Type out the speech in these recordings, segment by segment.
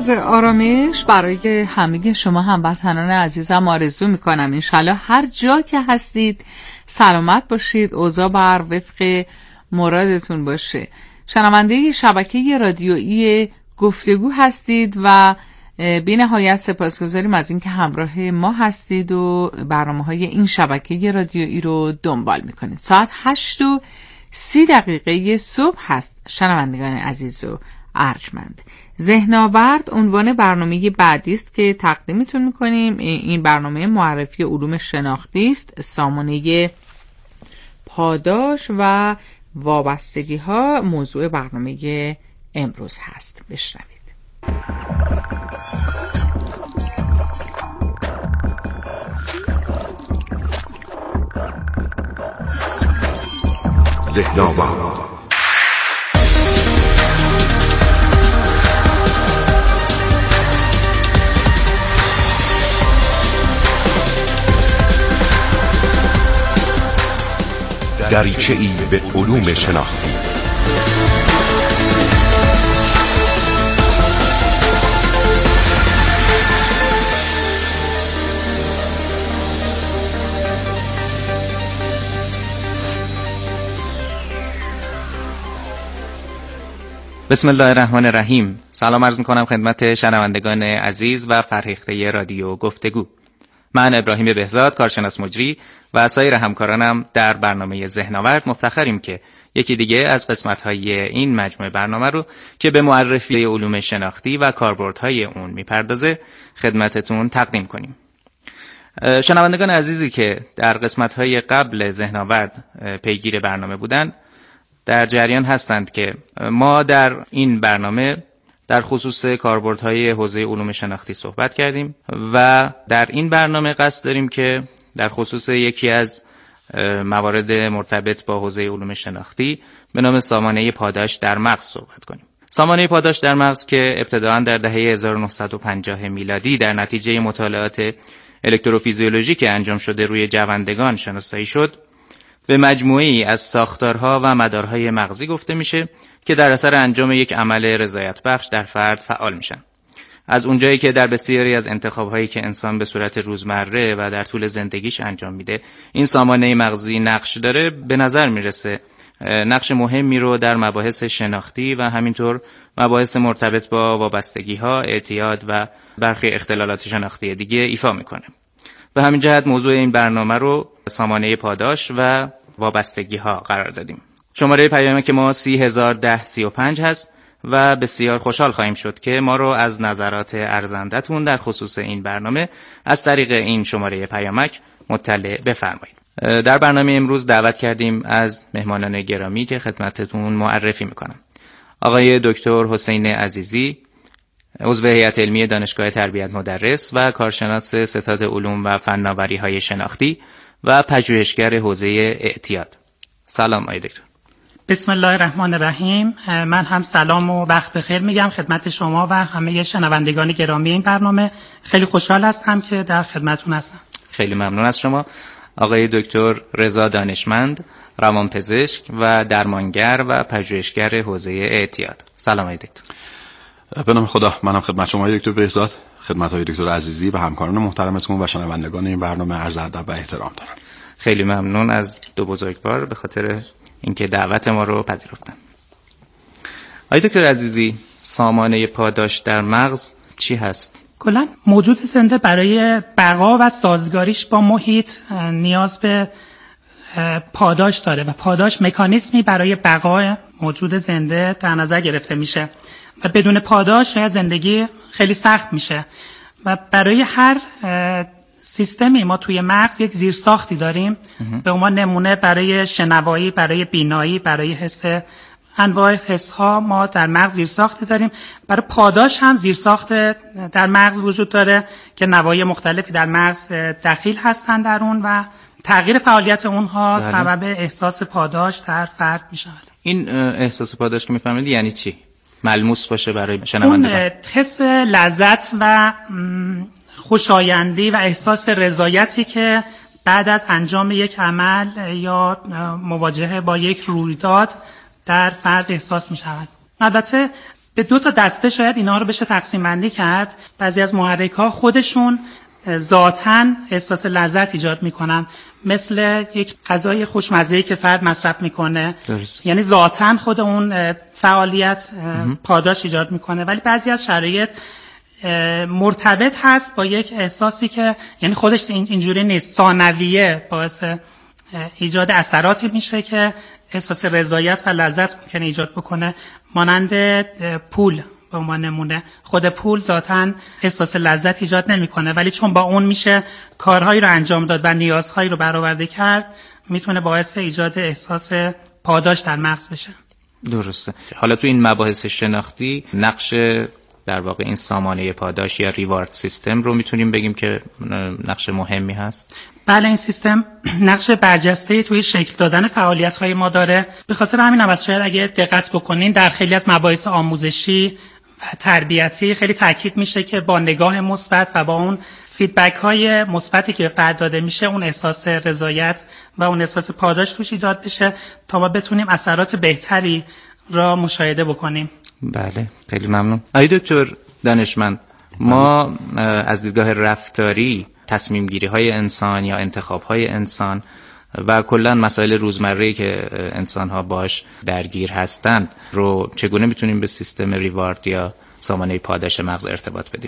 آرامش برای همه شما هموطنان عزیزم آرزو میکنم. انشالله هر جا که هستید سلامت باشید، اوضاع بر وفق مرادتون باشه. شنونده شبکه رادیویی گفتگو هستید و بی نهایت سپاسگزاریم از اینکه همراه ما هستید و برنامه‌های این شبکه رادیویی رو دنبال میکنید. ساعت 8:30 صبح هست. شنوندگان عزیز و ارجمند، ذهن‌آورد عنوان برنامه بعدی است که تقدیمتون میکنیم. این برنامه معرفی علوم شناختی است. سامانه پاداش و وابستگی ها موضوع برنامه امروز هست. بشنوید. ذهن‌آورد. دریچه‌ای به علوم شناختی. بسم الله الرحمن الرحیم. سلام عرض میکنم خدمت شنوندگان عزیز و فرهیخته رادیو گفتگو. من ابراهیم بهزاد، کارشناس مجری و سایر همکارانم در برنامه ذهن‌آورد مفتخریم که یکی دیگه از قسمت‌های این مجموعه برنامه رو که به معرفی علوم شناختی و کاربردهای اون میپردازه خدمتتون تقدیم کنیم. شنوندگان عزیزی که در قسمت‌های قبل ذهن‌آورد پیگیر برنامه بودند در جریان هستند که ما در این برنامه در خصوص کاربردهای حوزه علوم شناختی صحبت کردیم و در این برنامه قصد داریم که در خصوص یکی از موارد مرتبط با حوزه علوم شناختی به نام سامانه پاداش در مغز صحبت کنیم. سامانه پاداش در مغز که ابتداً در دهه 1950 میلادی در نتیجه مطالعات الکتروفیزیولوژی که انجام شده روی جوندگان شناسایی شد، به مجموعه‌ای از ساختارها و مدارهای مغزی گفته میشه که در اثر انجام یک عمل رضایت بخش در فرد فعال میشن. از اونجایی که در بسیاری از انتخاب‌هایی که انسان به صورت روزمره و در طول زندگیش انجام میده این سامانه مغزی نقش داره، به نظر میرسه نقش مهمی رو در مباحث شناختی و همینطور مباحث مرتبط با وابستگی‌ها، اعتیاد و برخی اختلالات شناختی دیگه ایفا میکنه. به همین جهت موضوع این برنامه رو سامانه پاداش و وابستگی‌ها قرار دادیم. شماره پیامک ما 301035 هست و بسیار خوشحال خواهیم شد که ما رو از نظرات ارزندتون در خصوص این برنامه از طریق این شماره پیامک مطلع بفرمایید. در برنامه امروز دعوت کردیم از مهمانان گرامی که خدمتتون معرفی میکنم. آقای دکتر حسین عزیزی، عضو هیئت علمی دانشگاه تربیت مدرس و کارشناس ستاد علوم و فناوری‌های شناختی و پژوهشگر حوزه اعتیاد. سلام آقای دکتر. بسم الله الرحمن الرحیم. من هم سلام و وقت بخیر میگم خدمت شما و همه شنوندگان گرامی این برنامه. خیلی خوشحال هستم که در خدمتتون هستم. خیلی ممنون از شما. آقای دکتر رضا دانشمند، روانپزشک و درمانگر و پژوهشگر حوزه اعتیاد. سلام آقای دکتر. به نام خدا، منم خدمت شما دکتر بهزاد، خدمت های دکتر عزیزی و همکاران محترمتون و شنوندگان این برنامه عرض ادب و احترام دارم. خیلی ممنون از دو بزرگوار به خاطر اینکه دعوت ما رو پذیرفتن. آقای دکتر عزیزی، سامانه پاداش در مغز چی هست؟ کلاً موجود زنده برای بقا و سازگاریش با محیط نیاز به پاداش داره و پاداش مکانیزمی برای بقای موجود زنده در نظر گرفته میشه و بدون پاداش شاید زندگی خیلی سخت میشه و برای هر سیستمی ما توی مغز یک زیرساختی داریم. به عنوان نمونه برای شنوایی، برای بینایی، برای حس، انواع حس‌ها ما در مغز زیرساختی داریم. برای پاداش هم زیرساخت در مغز وجود داره که نواحی مختلفی در مغز دخیل هستن در اون و تغییر فعالیت اونها سبب احساس پاداش در فرد میشود. این احساس پاداش که میفهمید یعنی چی؟ ملموس باشه برای شنوندگان. اون حس لذت و خوشایندی و احساس رضایتی که بعد از انجام یک عمل یا مواجهه با یک رویداد در فرد احساس می شود. البته به 2 تا دسته شاید اینا رو بشه تقسیم بندی کرد. بعضی از محرک‌ها خودشون ذاتاً احساس لذت ایجاد میکنن، مثل یک غذای خوشمزه‌ای که فرد مصرف میکنه. یعنی ذاتاً خود اون فعالیت پاداش ایجاد میکنه، ولی بعضی از شرایط مرتبط هست با یک احساسی که یعنی خودش اینجوری نیست، ثانویه باعث ایجاد اثراتی میشه که احساس رضایت و لذت ممکنه ایجاد بکنه، مانند پول. به عنوان نمونه خود پول ذاتاً احساس لذت ایجاد نمیکنه، ولی چون با اون میشه کارهایی رو انجام داد و نیازهایی رو برآورده کرد، میتونه باعث ایجاد احساس پاداش در مغز بشه. درسته. حالا تو این مباحث شناختی نقش در واقع این سامانه پاداش یا ریوارد سیستم رو میتونیم بگیم که نقش مهمی هست؟ بله، این سیستم نقش برجسته‌ای توی شکل دادن فعالیت‌های ما داره. به خاطر همین هم شاید اگه دقت بکنین در خیلی از مباحث آموزشی و تربیتی خیلی تاکید میشه که با نگاه مثبت و با اون فیدبک‌های مثبتی که فرد داده میشه، اون احساس رضایت و اون احساس پاداش توش ایجاد بشه تا ما بتونیم اثرات بهتری را مشاهده بکنیم. بله، خیلی ممنون. آقای دکتر دانشمند، ما از دیدگاه رفتاری تصمیم گیری های انسان یا انتخاب های انسان و کلا مسائل روزمره‌ای که انسان ها باش درگیر هستند رو چگونه میتونیم به سیستم ریوارد یا سامانه پاداش مغز ارتباط بدیم؟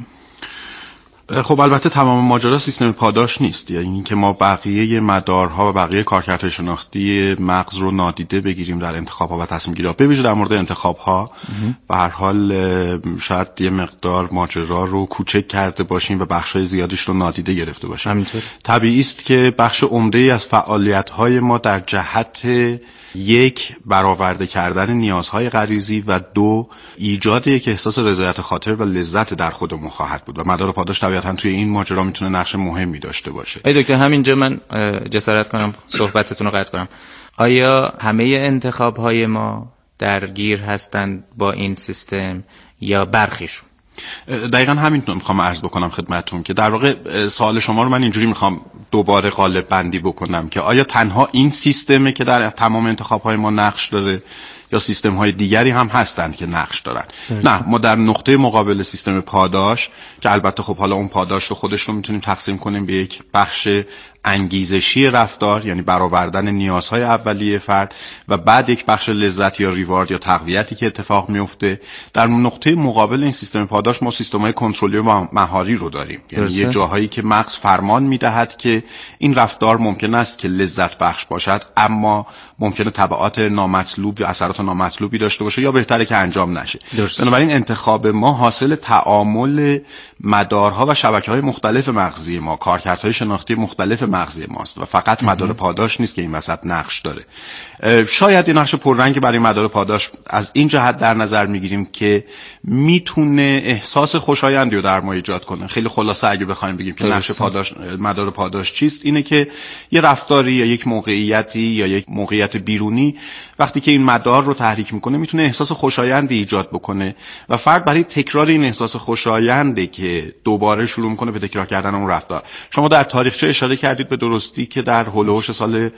خب البته تمام ماجرا سیستم پاداش نیست، یعنی اینکه ما بقیه مدارها و بقیه کارکردهای شناختی مغز رو نادیده بگیریم در انتخاب‌ها و تصمیم‌گیری‌ها. به ویژه در مورد انتخاب‌ها به هر حال شاید یه مقدار ماجرا رو کوچک کرده باشیم و بخش‌های زیادش رو نادیده گرفته باشیم. همینطور طبیعی است که بخش عمده‌ای از فعالیت‌های ما در جهت 1 برآورده کردن نیازهای غریزی و 2 ایجاد یک احساس رضایت خاطر و لذت در خودمون خواهد بود و مدار پاداش طبیعتاً توی این ماجرا میتونه نقش مهمی داشته باشه. ای دکتر، همینجا من جسارت کنم صحبتتون رو قطع کنم. آیا همه انتخاب‌های ما درگیر هستند با این سیستم یا برخیشون؟ دقیقاً همینطور میخوام عرض بکنم خدمتتون که در واقع سوال شما رو من اینجوری میخوام دوباره قالب بندی بکنم که آیا تنها این سیستمه که در تمام انتخاب‌های ما نقش داره یا سیستم‌های دیگری هم هستند که نقش دارن؟ نه، ما در نقطه مقابل سیستم پاداش که البته خب حالا اون پاداش رو خودش رو میتونیم تقسیم کنیم به یک بخش انگیزشی رفتار، یعنی برآوردن نیازهای اولیه فرد، و بعد یک بخش لذت یا ریوارد یا تقویتی که اتفاق میفته. در نقطه مقابل این سیستم پاداش ما سیستم‌های کنترلی و مهاری رو داریم، یعنی یه جاهایی که مغز فرمان میدهد که این رفتار ممکن است که لذت بخش باشد اما ممکنه تبعات نامطلوب یا اثرات نامطلوبی داشته باشه یا بهتره که انجام نشه. بنابراین انتخاب ما حاصل تعامل مدارها و شبکه‌های مختلف مغزی ما، کارکردهای شناختی مختلف مغزی ماست و فقط مدار پاداش نیست که این وسط نقش داره. شاید این نقش پررنگی برای مدار پاداش از این جهت در نظر میگیریم که میتونه احساس خوشایندی رو در ما ایجاد کنه. خیلی خلاصه اگه بخوایم بگیم که نقش پاداش، مدار پاداش چیست، اینه که یه رفتاری یا یک موقعیتی یا یک موقعیت بیرونی وقتی که این مدار رو تحریک میکنه میتونه احساس خوشایندی ایجاد بکنه و فرد برای تکرار این احساس خوشاینده که دوباره شروع میکنه به تکرار کردن اون رفتار. شما در تاریخچه اشاره کردید به درستی که در هولوش سال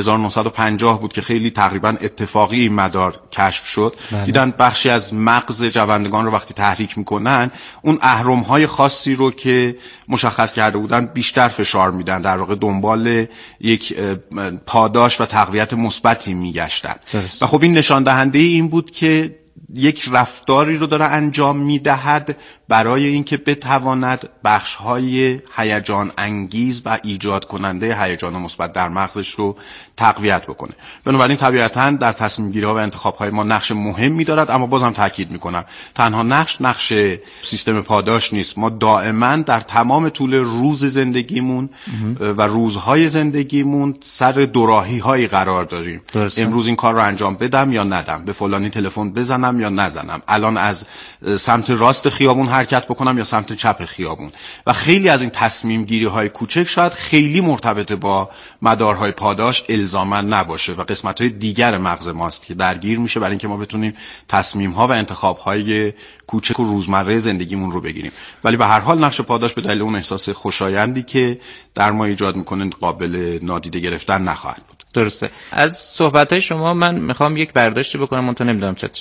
1950 بود که خیلی تقریبا اتفاقی این مدار کشف شد. دیدن بخشی از مغز جوندگان رو وقتی تحریک میکنن اون اهرم‌های خاصی رو که مشخص کرده بودن بیشتر فشار میدن، در واقع دنبال یک پاداش و تقویت مثبتی میگشتن و خب این نشان دهنده این بود که یک رفتاری رو داره انجام میدهد برای اینکه بتواند بخش‌های هیجان انگیز و ایجاد کننده هیجان مثبت در مغزش رو تقویت بکنه. بنابراین طبیعتاً در تصمیم گیری‌ها و انتخاب‌های ما نقش مهمی دارد، اما بازم تاکید می‌کنم تنها نقش سیستم پاداش نیست. ما دائما در تمام طول روز زندگیمون و روزهای زندگیمون سر دوراهی‌هایی قرار داریم. امروز این کار رو انجام بدم یا ندم، به فلانی تلفن بزنم یا نزنم، الان از سمت راست خیابون حرکت بکنم یا سمت چپ خیابون. و خیلی از این تصمیم گیری های کوچک شاید خیلی مرتبط با مدارهای پاداش الزاما نباشه و قسمت های دیگر مغز ماست که درگیر میشه برای اینکه ما بتونیم تصمیم ها و انتخاب های کوچک و روزمره زندگیمون رو بگیریم. ولی به هر حال نقش پاداش به دلیل اون احساس خوشایندی که در ما ایجاد میکنه قابل نادیده گرفتن نخواهد بود. درسته. از صحبت‌های شما من میخوام یک برداشتی بکنم، من تو نمیدونم تا چه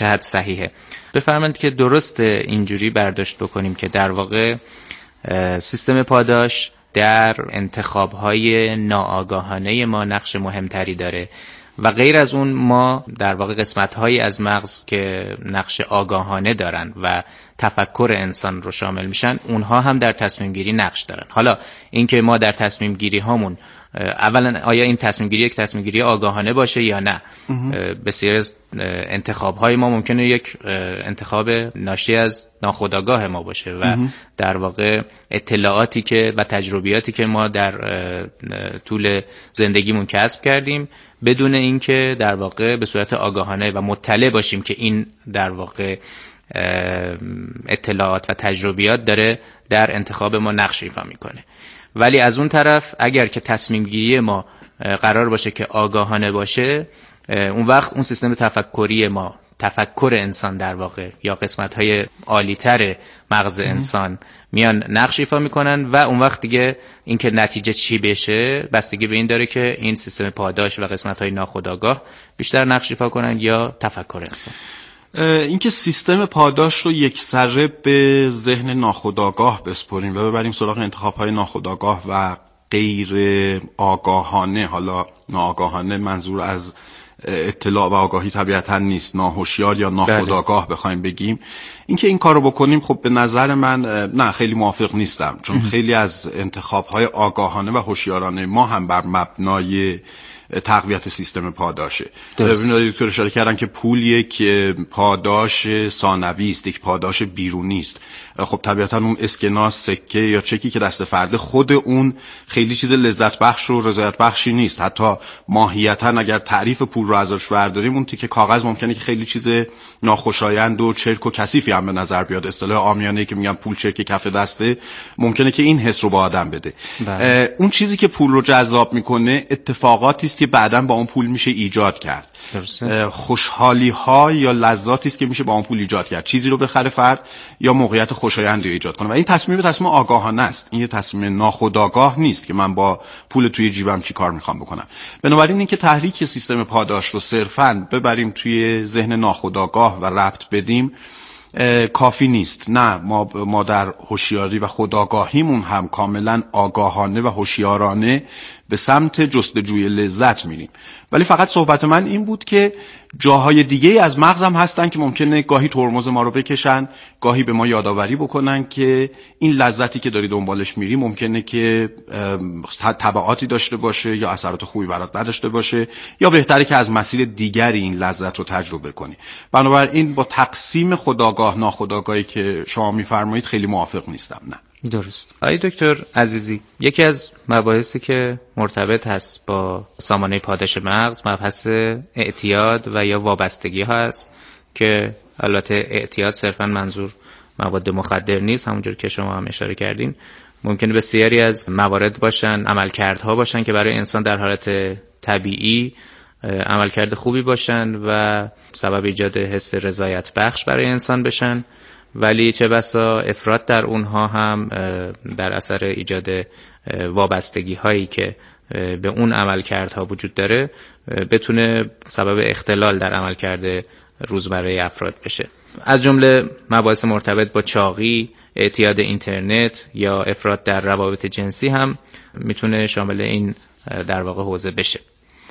حد صحیحه. بفرمایید که درست اینجوری برداشت بکنیم که در واقع سیستم پاداش در انتخاب‌های ناآگاهانه ما نقش مهمتری داره و غیر از اون ما در واقع قسمت‌هایی از مغز که نقش آگاهانه دارن و تفکر انسان رو شامل میشن، اونها هم در تصمیم گیری نقش دارن. حالا اینکه ما در تصمیم گیری هامون اولا آیا این تصمیم گیری یک تصمیم گیری آگاهانه باشه یا نه، بسیار از انتخاب های ما ممکنه یک انتخاب ناشی از ناخودآگاه ما باشه و در واقع اطلاعاتی که و تجربیاتی که ما در طول زندگیمون کسب کردیم بدون اینکه در واقع به صورت آگاهانه و مطلع باشیم که این در واقع اطلاعات و تجربیات داره در انتخاب ما نقش ایفا میکنه. ولی از اون طرف اگر که تصمیم گیری ما قرار باشه که آگاهانه باشه، اون وقت اون سیستم تفکری ما، تفکر انسان در واقع یا قسمت‌های عالی‌تر مغز انسان میان نقش ایفا میکنن و اون وقت دیگه اینکه نتیجه چی بشه بستگی به این داره که این سیستم پاداش و قسمت‌های ناخودآگاه بیشتر نقش ایفا کنن یا تفکر انسان. اینکه سیستم پاداش رو یکسره به ذهن ناخودآگاه بسپریم و ببریم سراغ انتخاب‌های ناخودآگاه و غیر آگاهانه، حالا ناآگاهانه منظور از اطلاع و آگاهی طبیعتا نیست، ناهوشیار یا ناخودآگاه بخوایم بگیم، اینکه این کارو بکنیم خب به نظر من نه خیلی موافق نیستم، چون خیلی از انتخاب‌های آگاهانه و هوشیارانه ما هم بر مبنای تقویت سیستم پاداشه. ببینید دکتر اشاره کردن که پول یک پاداش ثانوی است، یک پاداش بیرونی است. خب طبیعتا اون اسکناس، سکه یا چکی که دست فرد خود اون خیلی چیز لذت بخش و رضایت بخشی نیست. حتی ماهیتا اگر تعریف پول رو ازش برداریم، اون تیکه کاغذ ممکنه که خیلی چیز ناخوشایند و چرک و کثیفی هم به نظر بیاد. اصطلاح عامیانه‌ای که میگن پول چرک کف دسته، ممکنه که این حس رو به آدم بده. اون چیزی که پول رو جذاب میکنه اتفاقاتی است که بعداً با اون پول میشه ایجاد کرد. خوشحالی ها یا لذاتی است که میشه با اون پول ایجاد کرد. چیزی رو بخره فرد یا موقعیت خوشایندی رو ایجاد کنه و این تصمیم آگاهانه است. این یه تصمیم ناخودآگاه نیست که من با پول توی جیبم چی کار میخوام بکنم. بنابراین اینکه تحریک سیستم پاداش رو صرفاً ببریم توی ذهن ناخودآگاه و ربط بدیم کافی نیست. نه، ما در هوشیاری و خودآگاهیمون هم کاملا آگاهانه و هوشیارانه به سمت جستجوی لذت میریم. ولی فقط صحبت من این بود که جاهای دیگه از مغزم هستن که ممکنه گاهی ترمز ما رو بکشن، گاهی به ما یادآوری بکنن که این لذتی که داری دنبالش میری ممکنه که تبعاتی داشته باشه یا اثرات خوبی برات نداشته باشه، یا بهتره که از مسیر دیگری این لذت رو تجربه کنی. بنابراین با تقسیم خودآگاه ناخودآگاهی که شما میفرمایید خیلی موافق نیستم. نه. درست. آقای دکتر عزیزی، یکی از مباحثی که مرتبط هست با سامانه پاداش مغز مبحث اعتیاد و یا وابستگی ها هست که البته اعتیاد صرفا منظور مواد مخدر نیست، همونجور که شما هم اشاره کردین. ممکنه بسیاری از موارد باشن، عملکردها باشن که برای انسان در حالت طبیعی عملکرد خوبی باشن و سبب ایجاد حس رضایت بخش برای انسان بشن، ولی چه بسا افراط در اونها هم در اثر ایجاد وابستگی هایی که به اون عملکردها وجود داره بتونه سبب اختلال در عملکرد روزمره افراد بشه. از جمله مباحث مرتبط با چاقی، اعتیاد اینترنت یا افراط در روابط جنسی هم میتونه شامل این در واقع حوزه بشه.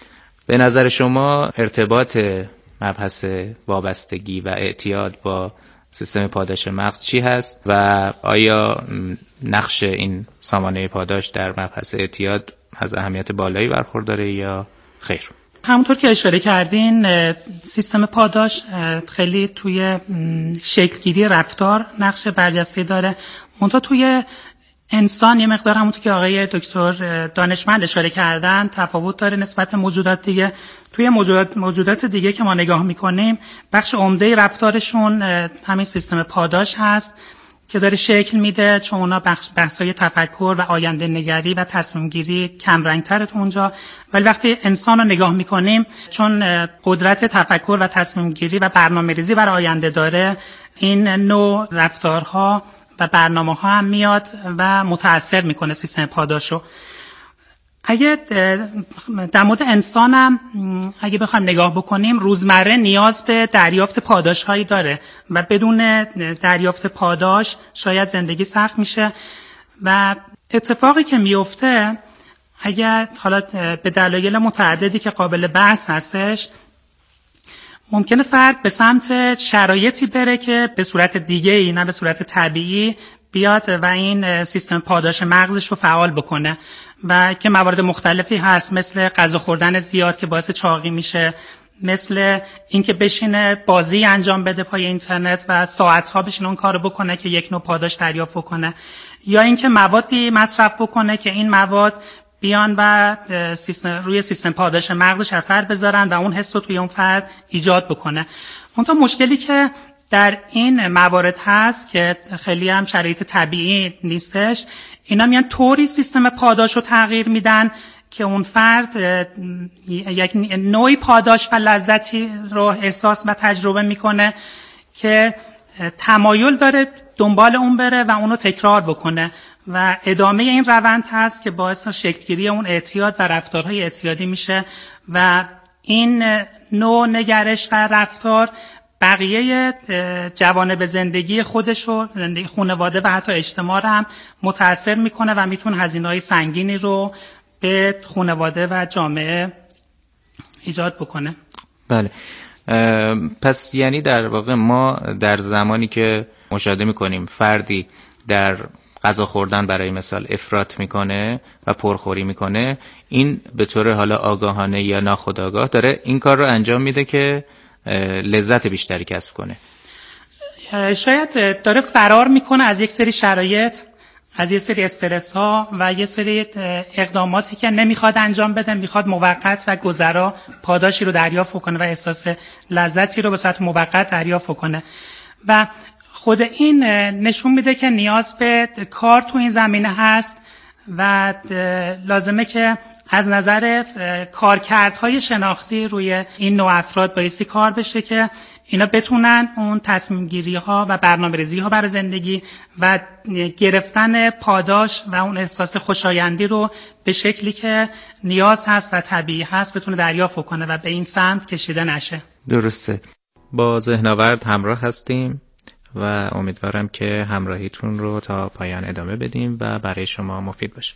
به نظر شما ارتباط مبحث وابستگی و اعتیاد با سیستم پاداش مغز چی هست و آیا نقش این سامانه پاداش در مبحث اعتیاد از اهمیت بالایی برخورداره یا خیر؟ همونطور که اشاره کردین، سیستم پاداش خیلی توی شکلگیری رفتار نقش برجسته داره. منتها توی انسان یه مقدار همونطور که آقای دکتر دانشمند اشاره کردن تفاوت داره نسبت به موجودات دیگه. توی موجودات دیگه که ما نگاه میکنیم، بخش عمده رفتارشون همین سیستم پاداش هست که داره شکل میده، چون اونا بحث‌های تفکر و آینده نگری و تصمیم گیری کم رنگ‌تره تو اونجا. ولی وقتی انسان رو نگاه میکنیم، چون قدرت تفکر و تصمیم گیری و برنامه‌ریزی برای آینده داره، این نوع رفتارها و برنامه‌ها هم میاد و متأثر میکنه سیستم پاداشو. اگه در مورد انسانم اگه بخوایم نگاه بکنیم، روزمره نیاز به دریافت پاداش هایی داره و بدون دریافت پاداش شاید زندگی سخت میشه. و اتفاقی که میفته اگر حالا به دلایل متعددی که قابل بحث هستش، ممکنه فرد به سمت شرایطی بره که به صورت دیگه ای نه به صورت طبیعی بیاد و این سیستم پاداش مغزش رو فعال بکنه و که موارد مختلفی هست، مثل غذا خوردن زیاد که باعث چاقی میشه، مثل اینکه بشینه بازی انجام بده پای اینترنت و ساعت‌ها بشینه اون کارو بکنه که یک نوع پاداش دریافت بکنه، یا اینکه موادی مصرف بکنه که این مواد بیان و روی سیستم پاداش مغزش اثر بذارن و اون حس رو توی اون فرد ایجاد بکنه. اون تا مشکلی که در این موارد هست که خیلی هم شرایط طبیعی نیستش، اینا میان طوری سیستم پاداش رو تغییر میدن که اون فرد یک نوعی پاداش و لذتی رو احساس و تجربه میکنه که تمایل داره دنبال اون بره و اونو تکرار بکنه و ادامه این روند هست که باعث شکلگیری اون اعتیاد و رفتارهای اعتیادی میشه و این نوع نگرش و رفتار بقیه جوانب زندگی خودش و زندگی خانواده و حتی اجتماع هم متاثر میکنه و میتونه هزینه‌های سنگینی رو به خانواده و جامعه ایجاد بکنه. بله، پس یعنی در واقع ما در زمانی که مشاهده میکنیم فردی در غذا خوردن برای مثال افراط میکنه و پرخوری میکنه، این به طور حالا آگاهانه یا ناخودآگاه داره این کار رو انجام میده که لذت بیشتری کسب کنه. شاید داره فرار میکنه از یک سری شرایط، از یک سری استرس ها و یک سری اقداماتی که نمیخواد انجام بده، میخواد موقت و گذرا پاداشی رو دریافت کنه و احساس لذتی رو به صورت موقت دریافت کنه و خود این نشون میده که نیاز به کار تو این زمینه هست و لازمه که از نظر کارکردهای شناختی روی این نوع افراد بایستی کار بشه که اینا بتونن اون تصمیم گیری ها و برنامه ریزی ها برای زندگی و گرفتن پاداش و اون احساس خوشایندی رو به شکلی که نیاز هست و طبیعی هست بتونه دریافت کنه و به این سمت کشیده نشه. درسته. با ذهن‌آورد همراه هستیم و امیدوارم که همراهیتون رو تا پایان ادامه بدیم و برای شما مفید باشه.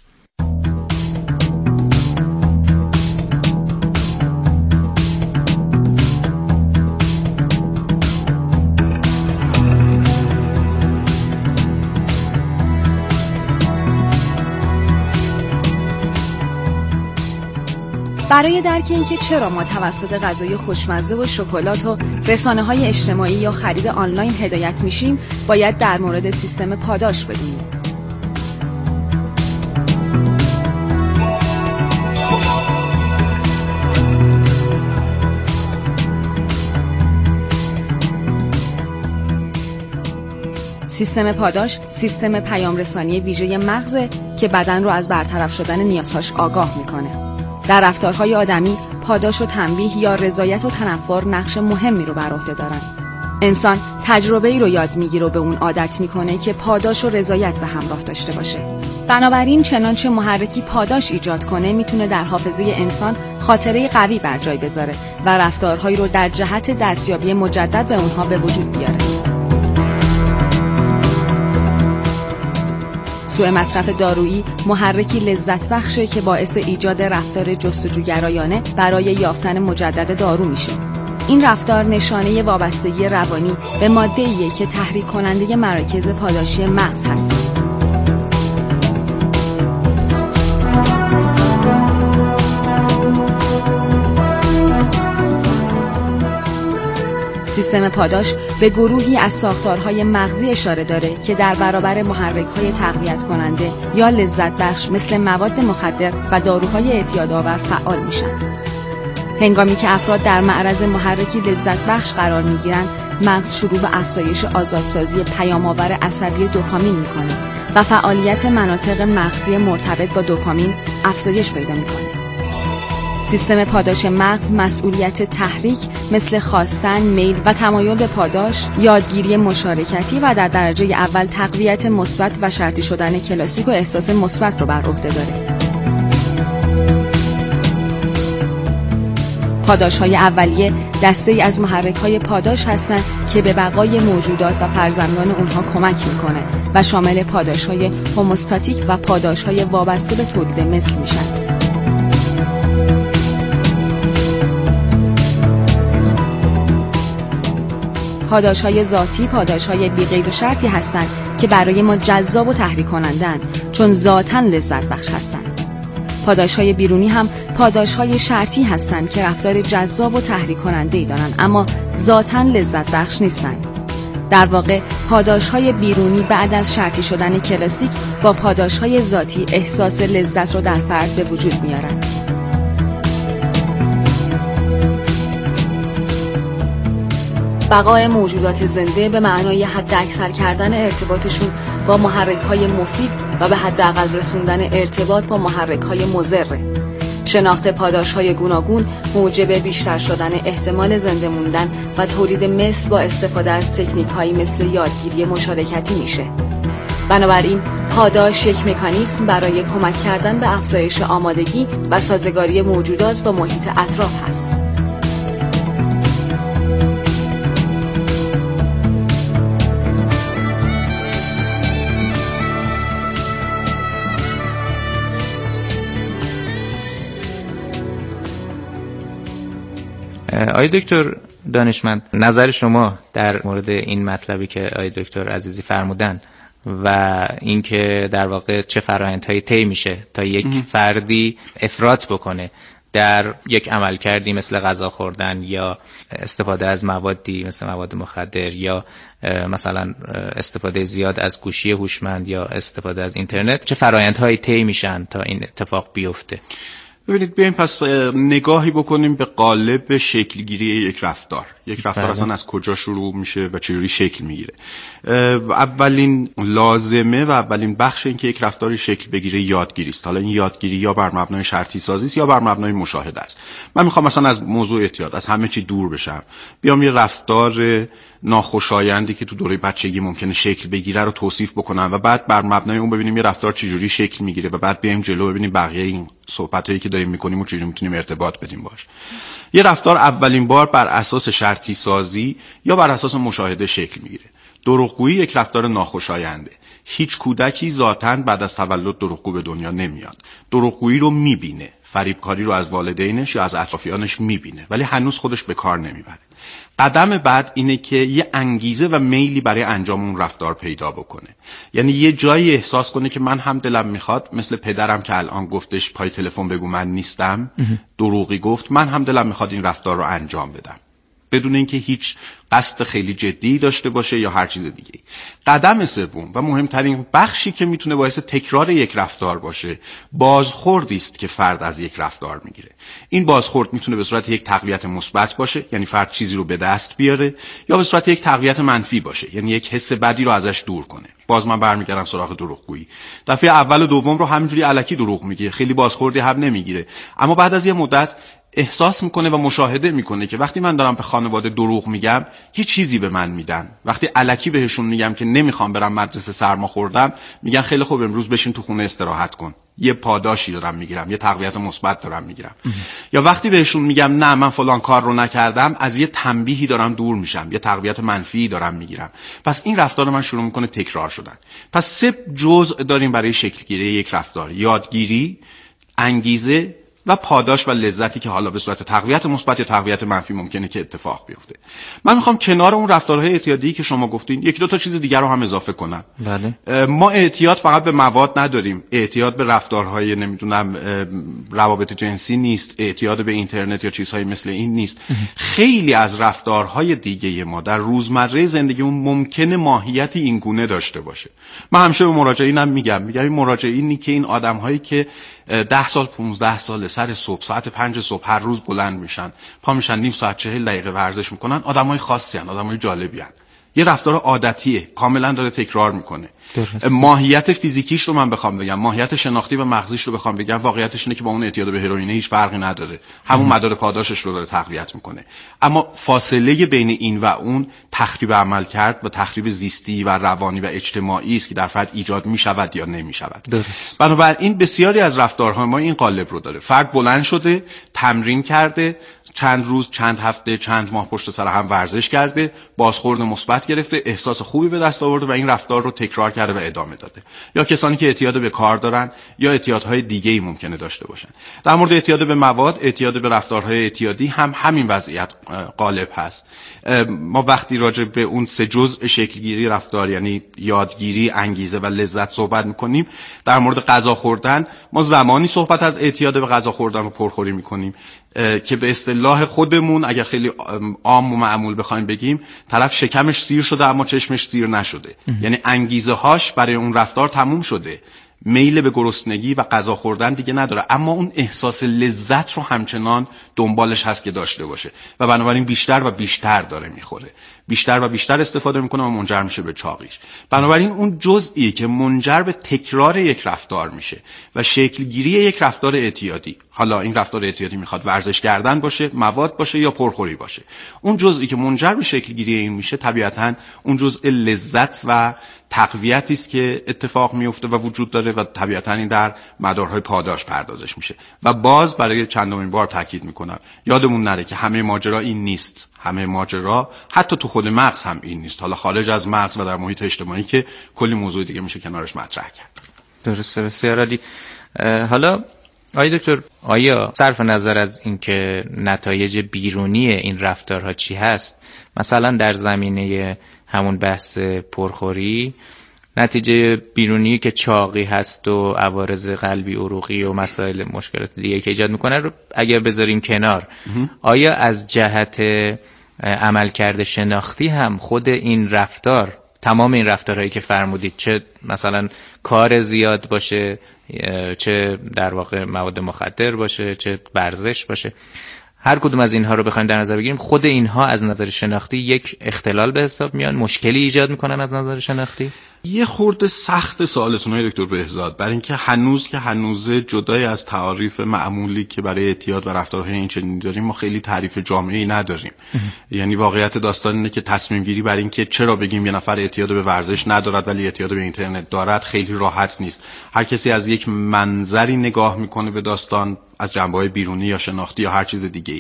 برای درک اینکه چرا ما توسط غذای خوشمزه و شکلات و رسانه‌های اجتماعی یا خرید آنلاین هدایت میشیم، باید در مورد سیستم پاداش بدونیم. سیستم پاداش سیستم پیام رسانی ویژه مغزه که بدن رو از برطرف شدن نیازهاش آگاه میکنه. در رفتارهای آدمی پاداش و تنبیه یا رضایت و تنفر نقش مهمی رو بر عهده دارن. انسان تجربه‌ای رو یاد میگیره و به اون عادت میکنه که پاداش و رضایت به همراه داشته باشه. بنابراین چنانچه محرکی پاداش ایجاد کنه میتونه در حافظه انسان خاطره قوی بر جای بذاره و رفتارهایی رو در جهت دستیابی مجدد به اونها به وجود بیاره. سوء مصرف دارویی محرکی لذت بخشه که باعث ایجاد رفتار جستجوگرایانه برای یافتن مجدد دارو میشه. این رفتار نشانه وابستگی روانی به ماده‌ایه که تحریک کننده مراکز پاداشی مغز هست. سیستم پاداش به گروهی از ساختارهای مغزی اشاره داره که در برابر محرک‌های تقویت کننده یا لذت بخش مثل مواد مخدر و داروهای اعتیادآور فعال میشن. هنگامی که افراد در معرض محرکی لذت بخش قرار میگیرن، مغز شروع به افزایش آزادسازی پیام‌آور عصبی دوپامین میکنه و فعالیت مناطق مغزی مرتبط با دوپامین افزایش پیدا میکنه. سیستم پاداش مغز مسئولیت تحریک مثل خواستن، میل و تمایل به پاداش، یادگیری مشارکتی و در درجه اول تقویت مثبت و شرطی شدن کلاسیک و احساس مثبت رو بر عهده داره. پاداش‌های اولیه دسته‌ای از محرک‌های پاداش هستند که به بقای موجودات و فرزندان اونها کمک میکنه و شامل پاداش‌های هوموستاتیک و پاداش‌های وابسته به تولید مثل میشن. پاداش‌های ذاتی پاداش‌های بی قید و شرطی هستند که برای ما جذاب و تحریک کنندن، چون ذاتاً لذت بخش هستند. پاداش‌های بیرونی هم پاداش‌های شرطی هستند که رفتار جذاب و تحریک کننده‌ای دارند اما ذاتاً لذت بخش نیستند. در واقع پاداش‌های بیرونی بعد از شرطی شدن کلاسیک با پاداش‌های ذاتی احساس لذت رو در فرد به وجود میارند. بقای موجودات زنده به معنای حد اکثر کردن ارتباطشون با محرک‌های مفید و به حداقل رسوندن ارتباط با محرک‌های مضر. شناخت پاداش‌های گوناگون موجب بیشتر شدن احتمال زنده موندن و تولید مثل با استفاده از تکنیک‌هایی مثل یادگیری مشارکتی میشه. بنابراین پاداش یک مکانیزم برای کمک کردن به افزایش آمادگی و سازگاری موجودات با محیط اطراف هست. آقای دکتر دانشمند، نظر شما در مورد این مطلبی که آقای دکتر عزیزی فرمودن و اینکه در واقع چه فرآیندهایی طی میشه تا یک فردی افراط بکنه در یک عملکردی مثل غذا خوردن یا استفاده از موادی مثل مواد مخدر یا مثلا استفاده زیاد از گوشی هوشمند یا استفاده از اینترنت، چه فرآیندهایی طی میشن تا این اتفاق بیفته؟ ببینید، بیایم پس نگاهی بکنیم به قالب شکلگیری یک رفتار. یک رفتار اصلا از کجا شروع میشه و چجوری شکل میگیره. اولین لازمه و اولین بخش این که یک رفتاری شکل بگیره یادگیری است. حالا این یادگیری یا بر مبنای شرطی سازی است یا بر مبنای مشاهده است. من میخوام مثلا از موضوع اعتیاد، از همه چی دور بشم، بیام یه رفتار ناخوشایندی که تو دوره بچگی ممکنه شکل بگیره رو توصیف بکنم و بعد بر مبنای اون ببینیم یه رفتار چجوری شکل میگیره و بعد بیایم جلو ببینیم بقیه این صحبتایی که داریم میکنیم و چجوری میتونیم ارتباط بدیم باش. یه رفتار اولین بار بر اساس شرطی سازی یا بر اساس مشاهده شکل میگیره. دروغگویی یک رفتار ناخوشاینده. هیچ کودکی ذاتاً بعد از تولد دروغگو به دنیا نمیاد. دروغگویی رو میبینه، فریبکاری رو از والدینش یا از اطرافیانش میبینه، ولی هنوز خودش به کار نمیبره. قدم بعد اینه که یه انگیزه و میلی برای انجام اون رفتار پیدا بکنه. یعنی یه جایی احساس کنه که من هم دلم میخواد، مثل پدرم که الان گفتش پای تلفن بگو من نیستم، دروغی گفت، من هم دلم میخواد این رفتار رو انجام بدم، بدون اینکه هیچ قصد خیلی جدی داشته باشه یا هر چیز دیگه. قدم سوم و مهمترین بخشی که میتونه باعث تکرار یک رفتار باشه، بازخوردی است که فرد از یک رفتار میگیره. این بازخورد میتونه به صورت یک تقویت مثبت باشه، یعنی فرد چیزی رو به دست بیاره، یا به صورت یک تقویت منفی باشه، یعنی یک حس بدی رو ازش دور کنه. باز من برمیگردم سراغ دروغگویی. دفعه اول و دوم رو همینجوری الکی دروغ میگه، خیلی بازخوردی هم نمیگیره، اما بعد از یه مدت احساس میکنه و مشاهده میکنه که وقتی من دارم به خانواده دروغ میگم یه چیزی به من میدن. وقتی الکی بهشون میگم که نمیخوام برم مدرسه سرما خوردم، میگن خیلی خوب امروز بشین تو خونه استراحت کن. یه پاداشی دارم میگیرم، یه تقویت مثبت دارم میگیرم. یا وقتی بهشون میگم نه من فلان کار رو نکردم، از یه تنبیهی دارم دور میشم، یه تقویت منفی دارم میگیرم. پس این رفتار من شروع میکنه تکرار شدن. پس 3 جزء داریم برای شکلگیری یک رفتار: یادگیری، انگیزه و پاداش و لذتی که حالا به صورت تقویت مثبت یا تقویت منفی ممکنه که اتفاق بیفته. من میخوام کنار اون رفتارهای اعتیادی که شما گفتین 1-2 چیز دیگر رو هم اضافه کنم. بله. ما اعتیاد فقط به مواد نداریم، اعتیاد به رفتارهای نمیدونم روابط جنسی نیست، اعتیاد به اینترنت یا چیزهای مثل این نیست. خیلی از رفتارهای دیگه ما در روزمره زندگیمون ممکنه ماهیتی این گونه داشته باشه. من همیشه به مراجعینم میگم این مراجعینی که این آدم‌هایی که 10 سال 15 سال سر صبح ساعت 5 صبح هر روز بلند میشن، پا میشن نیم ساعت 40 دقیقه ورزش میکنن، آدمای خاصی ان، آدمای جالبی ان. یه رفتار عادتیه، کاملا داره تکرار میکنه. ماهیت فیزیکیش رو من بخوام بگم، ماهیت شناختی و مغزیش رو بخوام بگم، واقعیتش اینه که با اون اعتیاد به هروئین هیچ فرقی نداره. همون مدار پاداشش رو داره تقویت میکنه. اما فاصله بین این و اون تخریب عمل کرد و تخریب زیستی و روانی و اجتماعی است که در فرد ایجاد میشود یا نمیشود. بنابراین بسیاری از رفتارهای ما این قالب رو داره. فرد بلند شده، تمرین کرده، چند روز، چند هفته، چند ماه پشت سر هم ورزش کرده، بازخورد مثبت گرفته، احساس خوبی به دست آورده و این رفتار رو تکرار کرده و ادامه داده. یا کسانی که اعتیاد به کار دارن یا اعتیادهای دیگه‌ای ممکنه داشته باشن. در مورد اعتیاد به مواد، اعتیاد به رفتارهای اعتیادی هم همین وضعیت غالب هست. ما وقتی راجع به اون سه جزء شکلگیری رفتار، یعنی یادگیری، انگیزه و لذت صحبت می‌کنیم، در مورد غذا خوردن ما زمانی صحبت از اعتیاد به غذا خوردن و پرخوری می‌کنیم که به اصطلاح خودمون اگر خیلی عام و معمول بخوایم بگیم، طرف شکمش سیر شده اما چشمش سیر نشده. یعنی انگیزه هاش برای اون رفتار تموم شده، میل به گرسنگی و غذا خوردن دیگه نداره، اما اون احساس لذت رو همچنان دنبالش هست که داشته باشه و بنابراین بیشتر و بیشتر داره میخوره، بیشتر و بیشتر استفاده میکنه و منجر میشه به چاقیش. بنابراین اون جزئی که منجر به تکرار یک رفتار میشه و شکلگیری یک رفتار اعتیادی، حالا این رفتار اعتیادی میخواد ورزش کردن باشه، مواد باشه یا پرخوری باشه، اون جزئی که منجر به شکلگیری این میشه طبیعتاً اون جزء لذت و تقویتی است که اتفاق میفته و وجود داره و طبیعتاً این در مدارهای پاداش پردازش میشه. و باز برای چندمین بار تاکید میکنم یادمون نره که همه ماجرا این نیست، همه ماجرا حتی تو خود مغز هم این نیست، حالا خارج از مغز و در محیط اجتماعی که کلی موضوع دیگه میشه کنارش مطرح کرد. درسته، بسیار عالی. حالا آقای دکتر، آیا صرف نظر از اینکه نتایج بیرونی این رفتارها چی هست، مثلا در زمینه همون بحث پرخوری، نتیجه بیرونی که چاقی هست و عوارض قلبی عروقی و مسائل مشکلات دیگه که ایجاد میکنه رو اگر بذاریم کنار، آیا از جهت عملکرد شناختی هم خود این رفتار، تمام این رفتارهایی که فرمودید، چه مثلا کار زیاد باشه، چه در واقع مواد مخدر باشه، چه ورزش باشه، هر کدوم از اینها رو بخوایم در نظر بگیریم، خود اینها از نظر شناختی یک اختلال به حساب میان، مشکلی ایجاد میکنن از نظر شناختی؟ یه خورده سخت سوالتون های دکتر بهزاد، برای اینکه هنوز جدای از تعاریف معمولی که برای اعتیاد و رفتارهای این چنینی داریم ما خیلی تعریف جامعی نداریم. یعنی واقعیت داستان اینه که تصمیم گیری برای اینکه چرا بگیم یه نفر اعتیاد به ورزش ندارد ولی اعتیاد به اینترنت دارد خیلی راحت نیست. هر کسی از یک منظری نگاه میکنه به داستان، از جنبه‌های بیرونی یا شناختی یا هر چیز دیگه‌ای.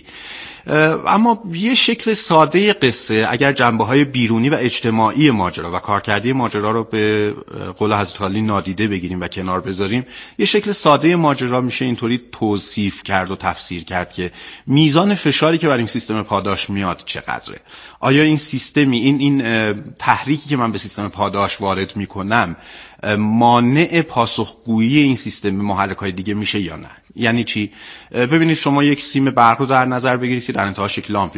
اما یه شکل ساده قصه اگر جنبه‌های بیرونی و اجتماعی ماجرا و کارکردی ماجرا رو به قول حضرت علی نادیده بگیریم و کنار بذاریم، یه شکل ساده ماجرا میشه اینطوری توصیف کرد و تفسیر کرد که میزان فشاری که بر این سیستم پاداش میاد چقدره. آیا این سیستمی، این تحریکی که من به سیستم پاداش وارد میکنم مانع پاسخگویی این سیستم به محرک‌های دیگه میشه یا نه؟ یعنی چی؟ ببینید شما یک سیم برق رو در نظر بگیرید که در انتهاش یک لامپی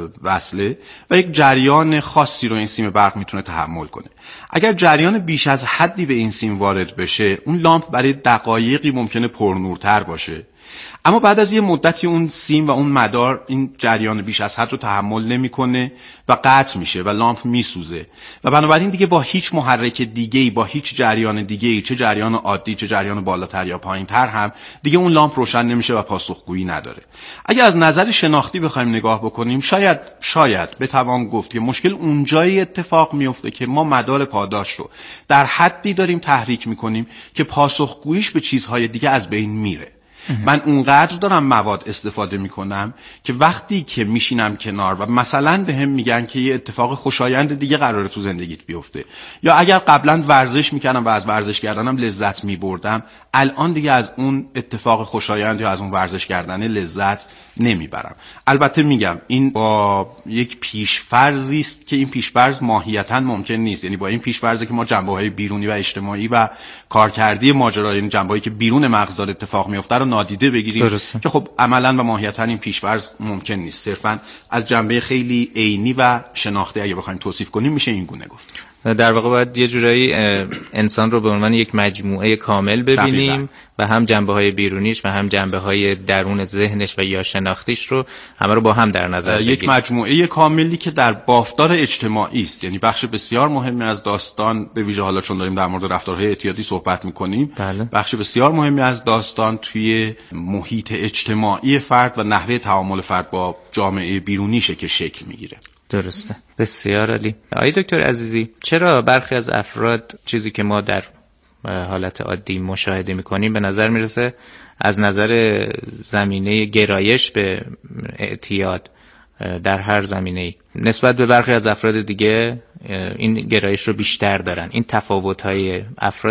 وصله و یک جریان خاصی رو این سیم برق میتونه تحمل کنه. اگر جریان بیش از حدی به این سیم وارد بشه، اون لامپ برای دقایقی ممکنه پرنورتر باشه، اما بعد از یه مدتی اون سیم و اون مدار این جریان بیش از حد رو تحمل نمیکنه و قطع میشه و لامپ میسوزه و بنابراین دیگه با هیچ محرک دیگه‌ای، با هیچ جریان دیگه‌ای، چه جریان عادی چه جریان بالاتر یا پایینتر هم، دیگه اون لامپ روشن نمیشه و پاسخگویی نداره. اگه از نظر شناختی بخوایم نگاه بکنیم، شاید بتوان گفت که مشکل اونجایی اتفاق میفته که ما مدار پاداش رو در حدی داریم تحریک میکنیم که پاسخگوییش به چیزهای دیگه از بین میره. من اونقدر دارم مواد استفاده میکنم که وقتی که میشینم کنار و مثلا به هم میگن که یه اتفاق خوشایند دیگه قراره تو زندگیت بیفته، یا اگر قبلا ورزش میکردم و از ورزش کردنم لذت میبردم، الان دیگه از اون اتفاق خوشایند یا از اون ورزش کردن لذت نمیبرم. البته میگم این با یک پیشفرضی است که این پیشفرض ماهیتا ممکن نیست. یعنی با این پیشفرضه که ما جنبه‌های بیرونی و اجتماعی و کارکردی ماجرا، یعنی جنبه‌ای که بیرون مغز داره اتفاق میفته رو نادیده بگیریم، که خب عملاً و ماهیتا این پیشفرض ممکن نیست. صرفاً از جنبه خیلی عینی و شناختی اگه بخوایم توصیف کنیم میشه این گونه گفت. در واقع باید یه جورایی انسان رو به عنوان یک مجموعه کامل ببینیم و هم جنبه‌های بیرونیش و هم جنبه‌های درون ذهنش و یا شناختیش رو همه رو با هم در نظر بگیریم. یک مجموعه کاملی که در بافتار اجتماعی است. یعنی بخش بسیار مهمی از داستان، به ویژه حالا چون داریم در مورد رفتارهای اعتیادی صحبت می‌کنیم، بخش بسیار مهمی از داستان توی محیط اجتماعی فرد و نحوه تعامل فرد با جامعه بیرونیشه که شکل می‌گیره. درسته، بسیار عالی. آقای دکتر عزیزی، چرا برخی از افراد چیزی که ما در حالت عادی مشاهده میکنیم به نظر میرسه از نظر زمینه گرایش به اعتیاد در هر زمینه‌ای نسبت به برخی از افراد دیگه این گرایش رو بیشتر دارن. این تفاوت‌های افراد